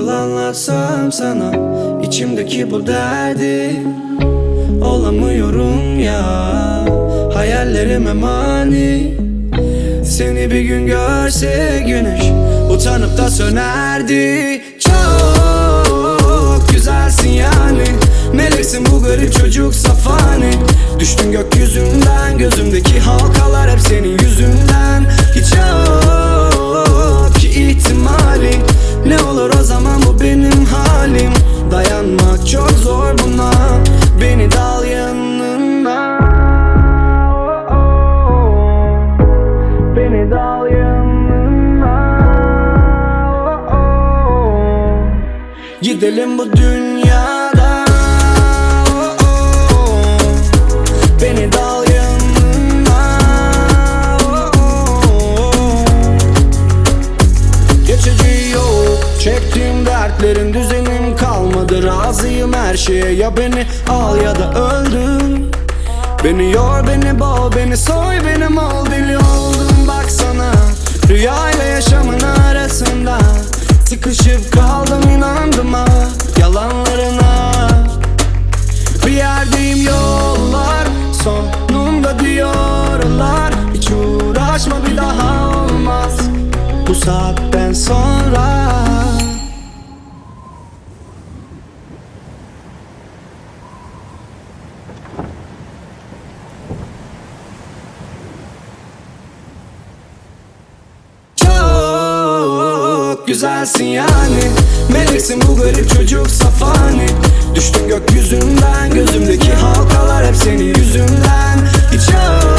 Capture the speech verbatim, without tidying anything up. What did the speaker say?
anlatsam sana içimdeki bu derdi? Olamıyorum ya, hayallerime mani. Seni bir gün görse güneş utanıp da sönerdi. Çok güzelsin yani, meleksin bu garip çocuk safani. Düştün gökyüzünden, gözümdeki halkalar hep senin yüzünden. Hiç yok ki ihtimali, ne olur o zaman bu benim halim. Dayanmak çok zor buna, beni de al yanına. Beni de al yanına. Gidelim bu dünyada. Beni de al yanına. Geçici yok, çektiğim dertlerin düzenim kalmadı. Razıyım her şeye, ya beni al ya da öldür. Beni yor, beni boğ, beni soy, benim ol. Deli oldum baksana, rüyayla yaşamın arasında. Sıkışıp kaldım, inandım ha yalanlarına. Bir yerdeyim, yollar sonunda diyorlar. Hiç uğraşma, bir daha olmaz bu saatten sonra. Güzelsin yani, meleksin bu garip çocuk safani. Düştün gökyüzünden, gözümdeki halkalar hep senin yüzünden. Hiç yok